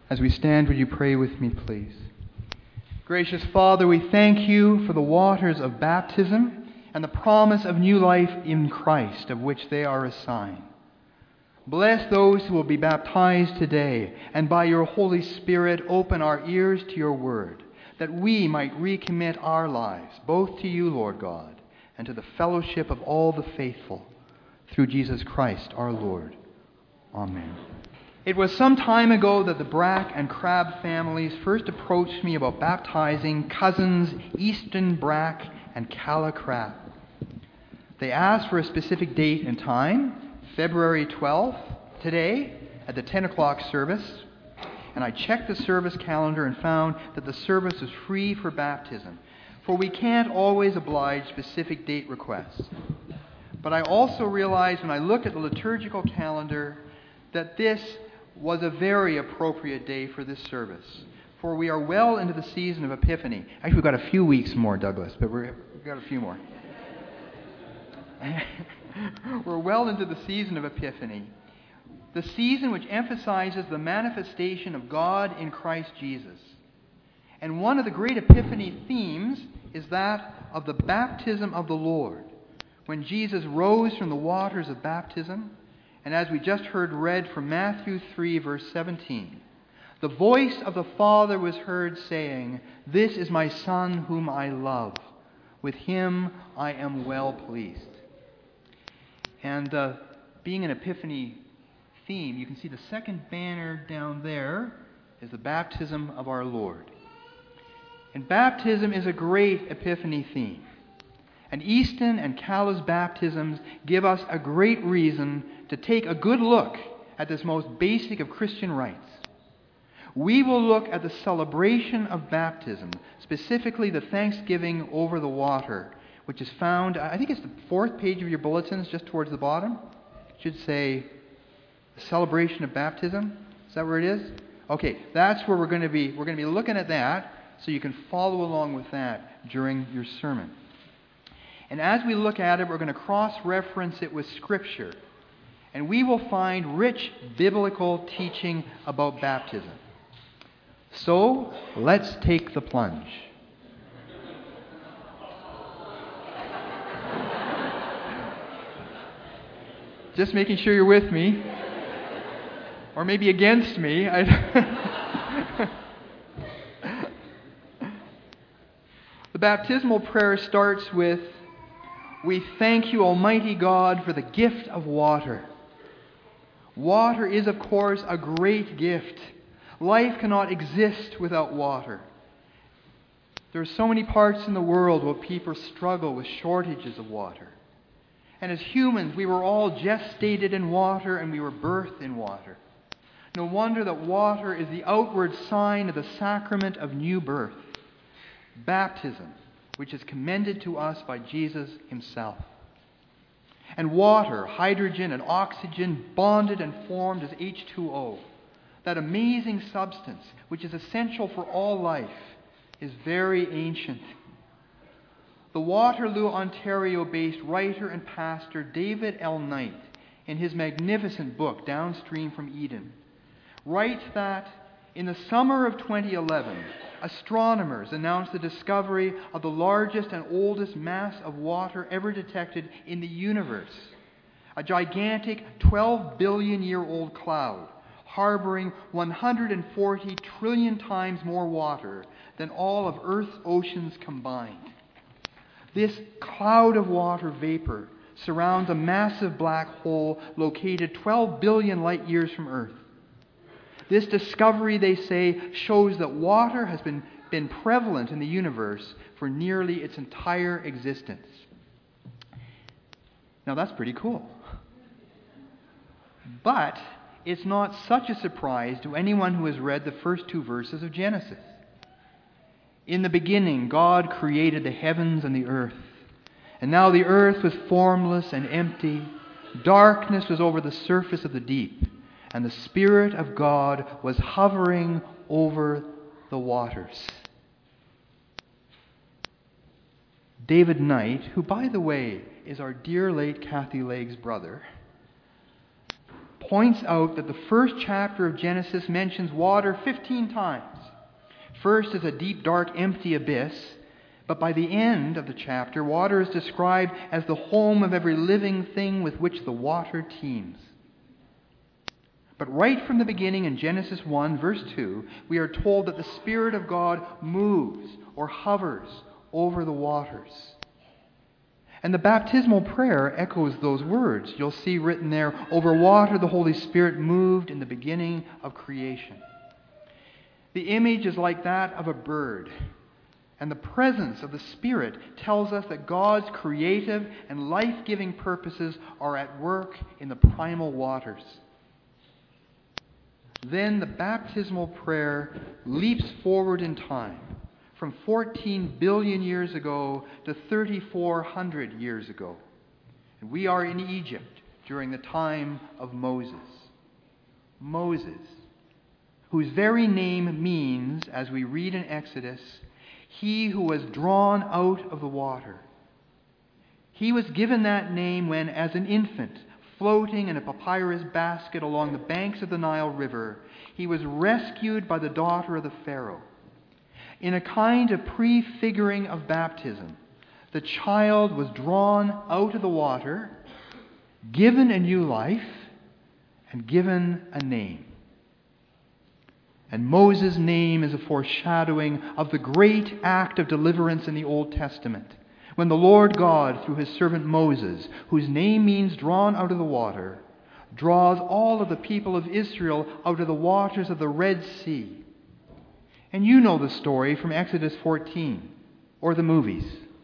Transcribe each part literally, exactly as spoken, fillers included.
As we stand, would you pray with me, please? Gracious Father, we thank you for the waters of baptism and the promise of new life in Christ, of which they are a sign. Bless those who will be baptized today, and by your Holy Spirit open our ears to your word, that we might recommit our lives, both to you, Lord God, and to the fellowship of all the faithful, through Jesus Christ our Lord. Amen. It was some time ago that the Brack and Crab families first approached me about baptizing cousins Easton Brack and Calla Crab. They asked for a specific date and time, February twelfth, today, at the ten o'clock service, and I checked the service calendar and found that the service was free for baptism, for we can't always oblige specific date requests. But I also realized when I looked at the liturgical calendar that this was a very appropriate day for this service, for we are well into the season of Epiphany. Actually, we've got a few weeks more, Douglas, but we're, we've got a few more. We're well into the season of Epiphany, the season which emphasizes the manifestation of God in Christ Jesus. And one of the great Epiphany themes is that of the baptism of the Lord, when Jesus rose from the waters of baptism. And as we just heard read from Matthew three, verse seventeen, the voice of the Father was heard saying, "This is my Son whom I love. With him I am well pleased." And uh, being an Epiphany theme, you can see the second banner down there is the baptism of our Lord. And baptism is a great Epiphany theme. And Easton and Calla's baptisms give us a great reason to take a good look at this most basic of Christian rites. We will look at the celebration of baptism, specifically the thanksgiving over the water, which is found, I think it's the fourth page of your bulletins, just towards the bottom. It should say the celebration of baptism. Is that where it is? Okay, that's where we're going to be. We're going to be looking at that, so you can follow along with that during your sermon. And as we look at it, we're going to cross-reference it with Scripture. And we will find rich biblical teaching about baptism. So, let's take the plunge. Just making sure you're with me. Or maybe against me. I The baptismal prayer starts with, "We thank you, Almighty God, for the gift of water." Water is, of course, a great gift. Life cannot exist without water. There are so many parts in the world where people struggle with shortages of water. And as humans, we were all gestated in water and we were birthed in water. No wonder that water is the outward sign of the sacrament of new birth, baptism, which is commended to us by Jesus himself. And water, hydrogen and oxygen bonded and formed as H two O, that amazing substance which is essential for all life, is very ancient. The Waterloo, Ontario-based writer and pastor David L. Knight, in his magnificent book, Downstream from Eden, writes that in the summer of twenty eleven, astronomers announced the discovery of the largest and oldest mass of water ever detected in the universe, a gigantic twelve billion year old cloud harboring one hundred forty trillion times more water than all of Earth's oceans combined. This cloud of water vapor surrounds a massive black hole located twelve billion light years from Earth. This discovery, they say, shows that water has been, been prevalent in the universe for nearly its entire existence. Now that's pretty cool. But it's not such a surprise to anyone who has read the first two verses of Genesis. In the beginning, God created the heavens and the earth. And now the earth was formless and empty. Darkness was over the surface of the deep. And the Spirit of God was hovering over the waters. David Knight, who, by the way, is our dear late Kathy Legg's brother, points out that the first chapter of Genesis mentions water fifteen times. First as a deep, dark, empty abyss, but by the end of the chapter, water is described as the home of every living thing with which the water teems. But right from the beginning in Genesis one, verse two, we are told that the Spirit of God moves or hovers over the waters. And the baptismal prayer echoes those words. You'll see written there, over water the Holy Spirit moved in the beginning of creation. The image is like that of a bird. And the presence of the Spirit tells us that God's creative and life-giving purposes are at work in the primal waters. Then the baptismal prayer leaps forward in time from fourteen billion years ago to thirty-four hundred years ago. And we are in Egypt during the time of Moses. Moses, whose very name means, as we read in Exodus, he who was drawn out of the water. He was given that name when, as an infant, floating in a papyrus basket along the banks of the Nile River, he was rescued by the daughter of the Pharaoh. In a kind of prefiguring of baptism, the child was drawn out of the water, given a new life, and given a name. And Moses' name is a foreshadowing of the great act of deliverance in the Old Testament, when the Lord God, through his servant Moses, whose name means drawn out of the water, draws all of the people of Israel out of the waters of the Red Sea. And you know the story from Exodus fourteen, or the movies.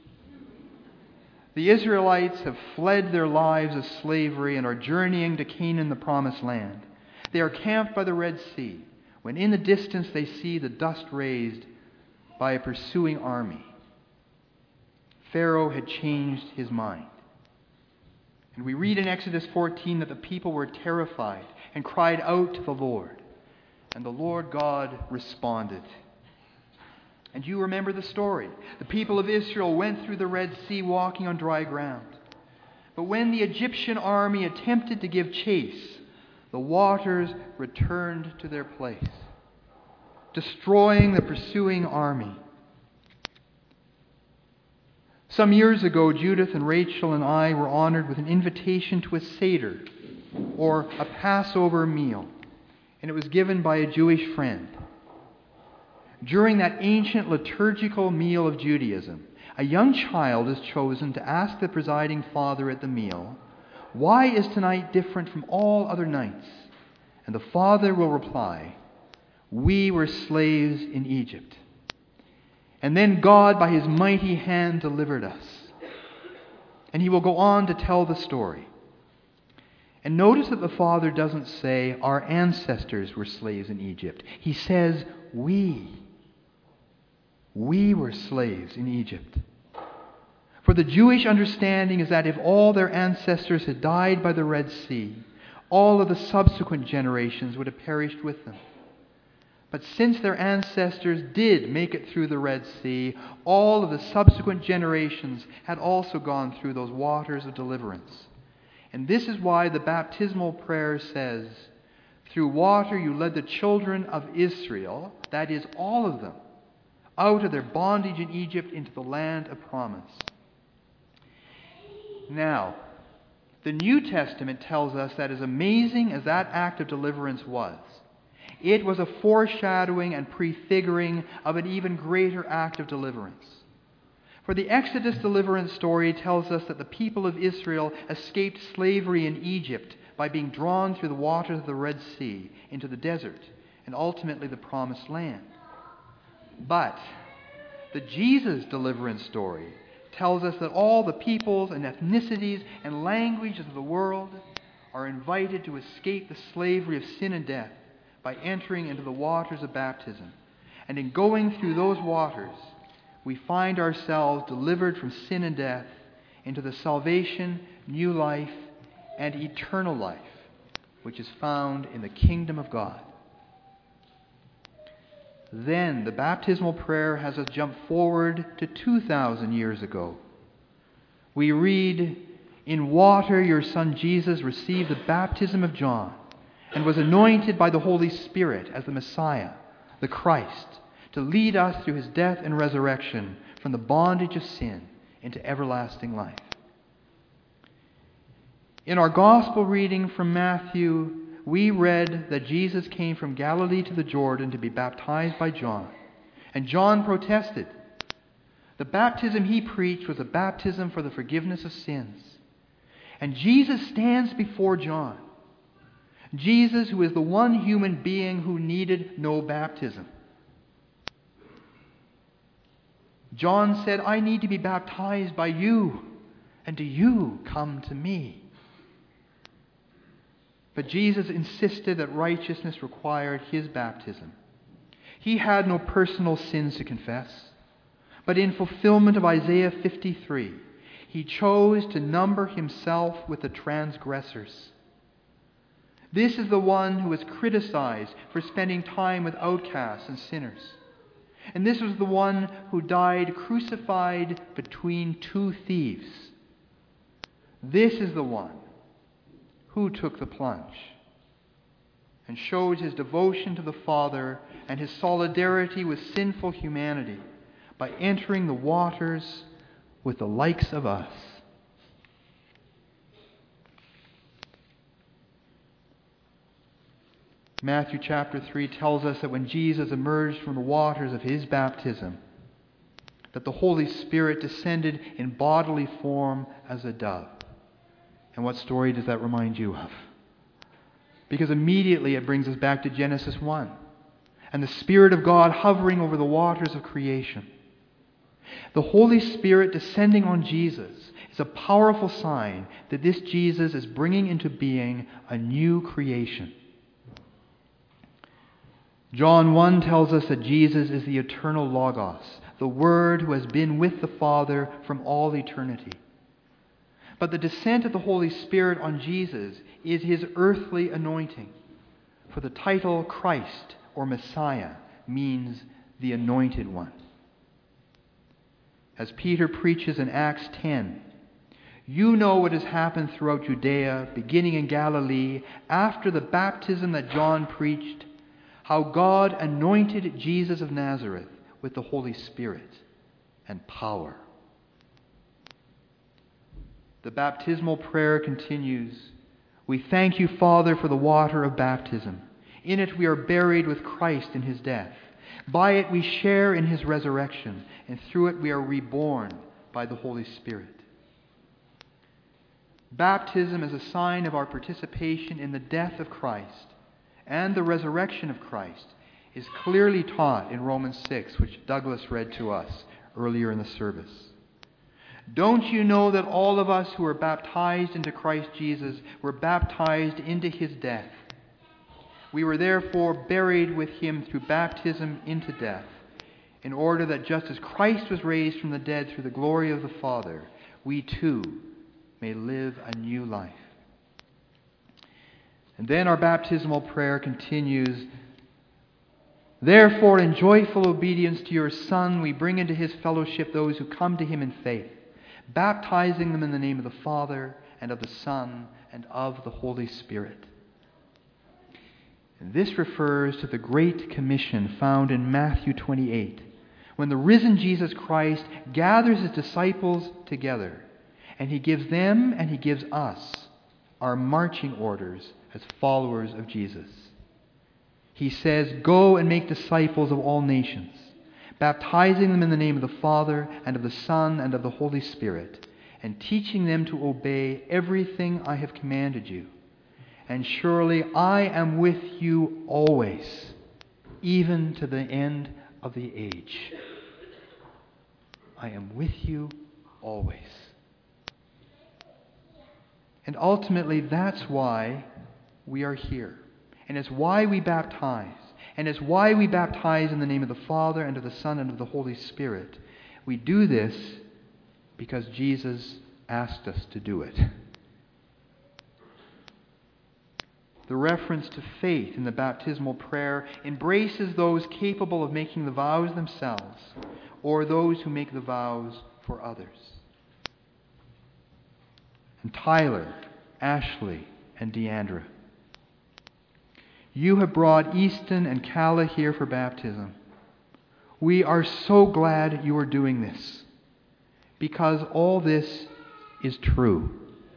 The Israelites have fled their lives of slavery and are journeying to Canaan, the promised land. They are camped by the Red Sea, when in the distance they see the dust raised by a pursuing army. Pharaoh had changed his mind. And we read in Exodus fourteen that the people were terrified and cried out to the Lord. And the Lord God responded. And you remember the story. The people of Israel went through the Red Sea walking on dry ground. But when the Egyptian army attempted to give chase, the waters returned to their place, destroying the pursuing army. Some years ago, Judith and Rachel and I were honored with an invitation to a Seder, or a Passover meal, and it was given by a Jewish friend. During that ancient liturgical meal of Judaism, a young child is chosen to ask the presiding father at the meal, "Why is tonight different from all other nights?" And the father will reply, "We were slaves in Egypt. And then God, by his mighty hand, delivered us." And he will go on to tell the story. And notice that the father doesn't say, "Our ancestors were slaves in Egypt." He says, "We. We were slaves in Egypt." For the Jewish understanding is that if all their ancestors had died by the Red Sea, all of the subsequent generations would have perished with them. But since their ancestors did make it through the Red Sea, all of the subsequent generations had also gone through those waters of deliverance. And this is why the baptismal prayer says, "Through water you led the children of Israel," that is, all of them, "out of their bondage in Egypt into the land of promise." Now, the New Testament tells us that as amazing as that act of deliverance was, it was a foreshadowing and prefiguring of an even greater act of deliverance. For the Exodus deliverance story tells us that the people of Israel escaped slavery in Egypt by being drawn through the waters of the Red Sea into the desert and ultimately the promised land. But the Jesus deliverance story tells us that all the peoples and ethnicities and languages of the world are invited to escape the slavery of sin and death by entering into the waters of baptism. And in going through those waters, we find ourselves delivered from sin and death into the salvation, new life, and eternal life, which is found in the kingdom of God. Then the baptismal prayer has us jump forward to two thousand years ago. We read, "In water your son Jesus received the baptism of John. and was anointed by the Holy Spirit as the Messiah, the Christ, to lead us through his death and resurrection from the bondage of sin into everlasting life. In our gospel reading from Matthew, we read that Jesus came from Galilee to the Jordan to be baptized by John. And John protested. The baptism he preached was a baptism for the forgiveness of sins. And Jesus stands before John. Jesus, who is the one human being who needed no baptism. John said, I need to be baptized by you, and do you come to me? But Jesus insisted that righteousness required his baptism. He had no personal sins to confess, but in fulfillment of Isaiah fifty-three, he chose to number himself with the transgressors. This is the one who was criticized for spending time with outcasts and sinners. And this was the one who died crucified between two thieves. This is the one who took the plunge and showed his devotion to the Father and his solidarity with sinful humanity by entering the waters with the likes of us. Matthew chapter three tells us that when Jesus emerged from the waters of his baptism, that the Holy Spirit descended in bodily form as a dove. And what story does that remind you of? Because immediately it brings us back to Genesis one and the Spirit of God hovering over the waters of creation. The Holy Spirit descending on Jesus is a powerful sign that this Jesus is bringing into being a new creation. John one tells us that Jesus is the eternal Logos, the Word who has been with the Father from all eternity. But the descent of the Holy Spirit on Jesus is his earthly anointing. For the title Christ or Messiah means the Anointed One. As Peter preaches in Acts ten, you know what has happened throughout Judea, beginning in Galilee, after the baptism that John preached, how God anointed Jesus of Nazareth with the Holy Spirit and power. The baptismal prayer continues. We thank you, Father, for the water of baptism. In it we are buried with Christ in his death. By it we share in his resurrection, and through it we are reborn by the Holy Spirit. Baptism is a sign of our participation in the death of Christ and the resurrection of Christ is clearly taught in Romans six, which Douglas read to us earlier in the service. Don't you know that all of us who were baptized into Christ Jesus were baptized into his death? We were therefore buried with him through baptism into death, in order that just as Christ was raised from the dead through the glory of the Father, we too may live a new life. And then our baptismal prayer continues. Therefore, in joyful obedience to your Son, we bring into his fellowship those who come to him in faith, baptizing them in the name of the Father and of the Son and of the Holy Spirit. And this refers to the Great Commission found in Matthew twenty-eight, when the risen Jesus Christ gathers his disciples together, and he gives them and he gives us our marching orders as followers of Jesus. He says, go and make disciples of all nations, baptizing them in the name of the Father and of the Son and of the Holy Spirit, and teaching them to obey everything I have commanded you. And surely I am with you always, even to the end of the age. I am with you always. And ultimately, that's why we are here. And it's why we baptize. And it's why we baptize in the name of the Father and of the Son and of the Holy Spirit. We do this because Jesus asked us to do it. The reference to faith in the baptismal prayer embraces those capable of making the vows themselves or those who make the vows for others. And Tyler, Ashley, and Deandra, you have brought Easton and Calla here for baptism. We are so glad you are doing this, because all this is true.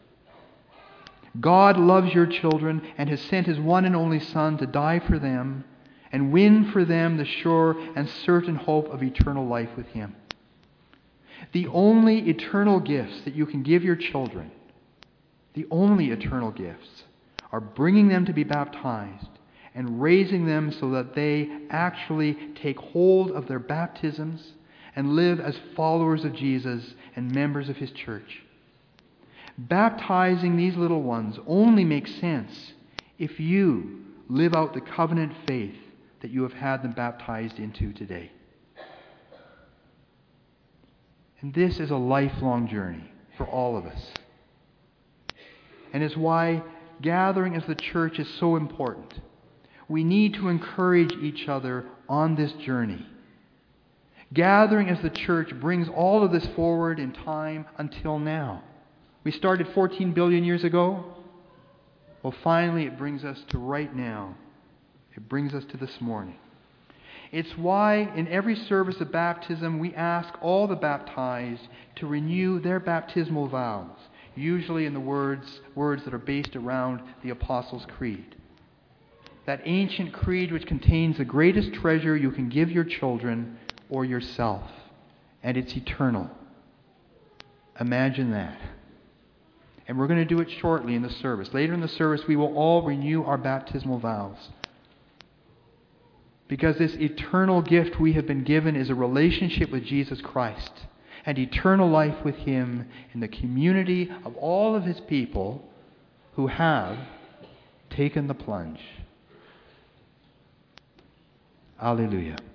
God loves your children and has sent His one and only Son to die for them and win for them the sure and certain hope of eternal life with Him. The only eternal gifts that you can give your children, the only eternal gifts, are bringing them to be baptized and raising them so that they actually take hold of their baptisms and live as followers of Jesus and members of His church. Baptizing these little ones only makes sense if you live out the covenant faith that you have had them baptized into today. And this is a lifelong journey for all of us. And it's why gathering as the church is so important. We need to encourage each other on this journey. Gathering as the church brings all of this forward in time until now. We started fourteen billion years ago. Well, finally it brings us to right now. It brings us to this morning. It's why in every service of baptism we ask all the baptized to renew their baptismal vows, usually in the words, words that are based around the Apostles' Creed. That ancient creed which contains the greatest treasure you can give your children or yourself, and it's eternal. Imagine that. And we're going to do it shortly in the service. Later in the service we will all renew our baptismal vows. Because this eternal gift we have been given is a relationship with Jesus Christ and eternal life with Him in the community of all of His people who have taken the plunge. Alleluia.